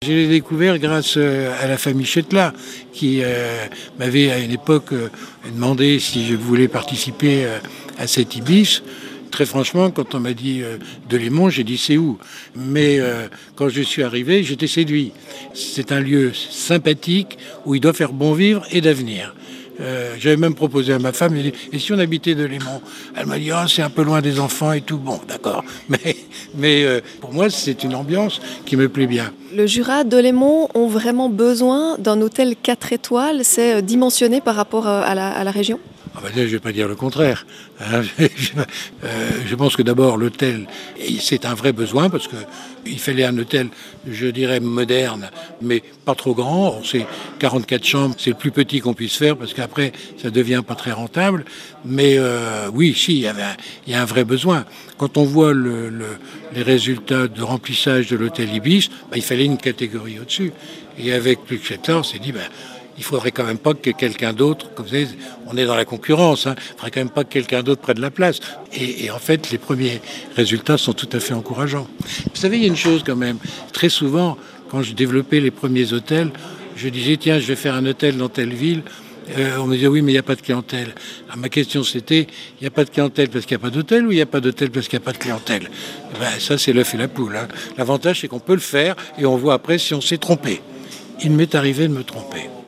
Je l'ai découvert grâce à la famille Chetla, qui m'avait à une époque demandé si je voulais participer à cet ibis. Très franchement, quand on m'a dit Delémont, j'ai dit c'est où. Mais quand je suis arrivé, j'étais séduit. C'est un lieu sympathique où il doit faire bon vivre et d'avenir. J'avais même proposé à ma femme, j'ai dit, et si on habitait Delémont? Elle m'a dit, oh, c'est un peu loin des enfants et tout. Bon, d'accord. Mais pour moi, c'est une ambiance qui me plaît bien. Le Jura, Delémont ont vraiment besoin d'un hôtel 4 étoiles. C'est dimensionné par rapport à la région? Ah ben, je ne vais pas dire le contraire. Je pense que d'abord l'hôtel, c'est un vrai besoin parce qu'il fallait un hôtel, je dirais, moderne, mais pas trop grand. C'est 44 chambres, c'est le plus petit qu'on puisse faire parce qu'après, ça ne devient pas très rentable. Mais oui, si, il y a un vrai besoin. Quand on voit les résultats de remplissage de l'hôtel Ibis, il fallait une catégorie au-dessus. Et avec plus que 7 ans, on s'est dit, il faudrait quand même pas que quelqu'un d'autre, comme vous savez, on est dans la concurrence, il faudrait quand même pas que quelqu'un d'autre prenne la place. Et en fait, les premiers résultats sont tout à fait encourageants. Vous savez, il y a une chose quand même, très souvent, quand je développais les premiers hôtels, je disais, tiens, je vais faire un hôtel dans telle ville. On me disait, oui, mais il n'y a pas de clientèle. Alors, ma question, c'était, il n'y a pas de clientèle parce qu'il n'y a pas d'hôtel ou il n'y a pas d'hôtel parce qu'il n'y a pas de clientèle? Ça, c'est l'œuf et la poule. L'avantage, c'est qu'on peut le faire et on voit après si on s'est trompé. Il m'est arrivé de me tromper.